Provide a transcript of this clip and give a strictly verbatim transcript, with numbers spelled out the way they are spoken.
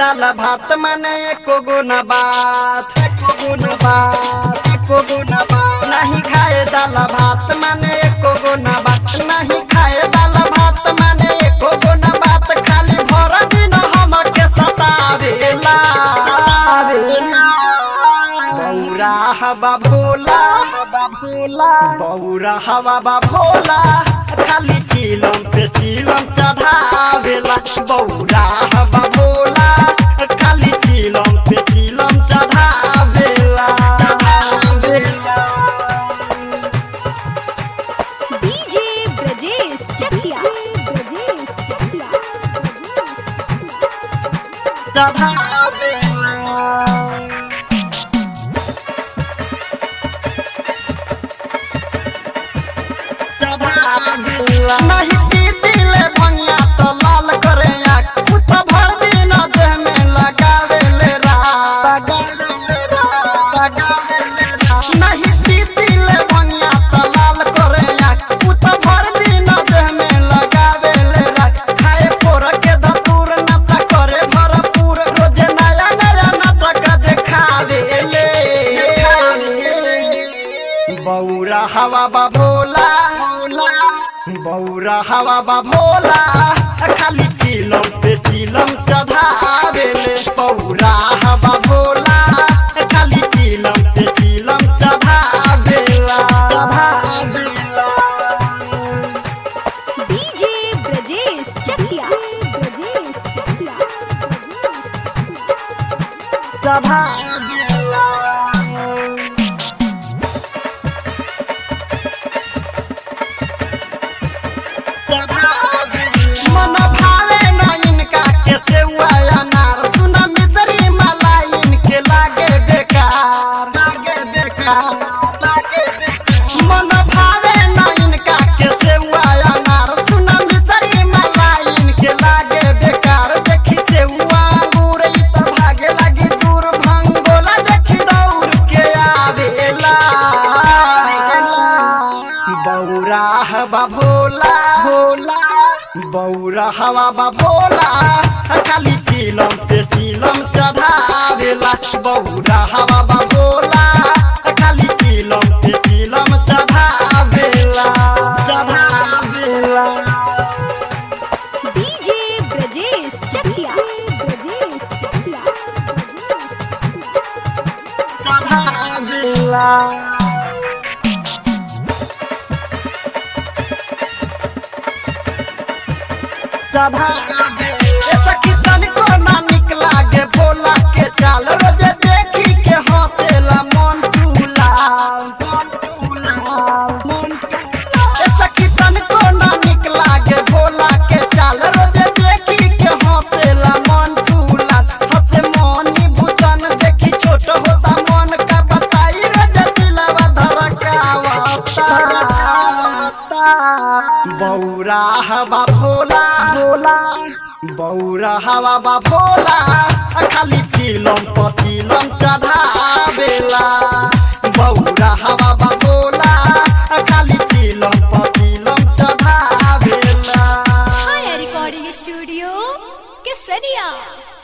दाल भात माने एको गुण बात एको गुण बात एको गुण बात नहीं खाए दाल भात माने एको गुण बात नहीं खाए दाल भात माने एको गुण बात खाली भर दिन हमके सतावेला बौरा हवा भोला हवा भोला बौरा हवा भोला खाली चिलम पे चिलम चढ़ावेला बौरा हवा भोला खाली चिलम पे चिलम चढ़ावेला डीजे ब्रजेश चकिया चढ़ावेला नहीं पीतीले भंगिया तो लाल करे आँख कुछ भर दिन देह में लगावे ले रात नहीं पीतीले भंगिया तो लाल करे आँख कुछ भर दिन देह में लगावे ले रात खाए पोर के धतूर नाता करे भरपूर रोज नया नया नाटक देखावे ले बौरा हवा बा भोला बौरा हवा बा भोला खाली चिलम पे चिलम चढ़ावेले बौरा हवा भोला खाली चिलम पे चिलम चढ़ावेला डीजे ब्रजेश चकिया चढ़ावेला मन भावे ना इनका कैसे हुआ अनार सुना मिसरी मलाई इनके लागे बेकार लागे बेकार लागे बेकार मन भावे ना इनका कैसे हुआ अनार सुना मिसरी मलाई इनके लागे बेकार देखी से हुआ अंगूर ई तो भागे लगी दूर भंगोला देखी दौड़ के आवेला बौरा हवा भोला भोला बौरा हवा बा भोला खाली चिलम पे चिलम चढ़ावेला बौरा हवा बा भोला खाली चिलम पे चिलम चढ़ावेला चढ़ावेला डीजे ब्रजेश चकिया चढ़ावेला ऐसा किसान को ना निकला के बोला के चाल रोज देखी के हंसेला मन टूला मन टूला मन टूला ऐसा किसान को ना निकला के बोला के चाल रोज देखी के हंसेला मन टूला हंसे मनी भूषण देखी छोट होता मन का बताई रोज दिलवा धड़कावता बौरा हवा भोला भोला बौरा हवा बा भोला खाली चिलम पर चिलम चढ़ावेला बौरा हवा बा भोला खाली चिलम पर चिलम चढ़ावेला छाया रिकॉर्डिंग स्टूडियो केसरिया।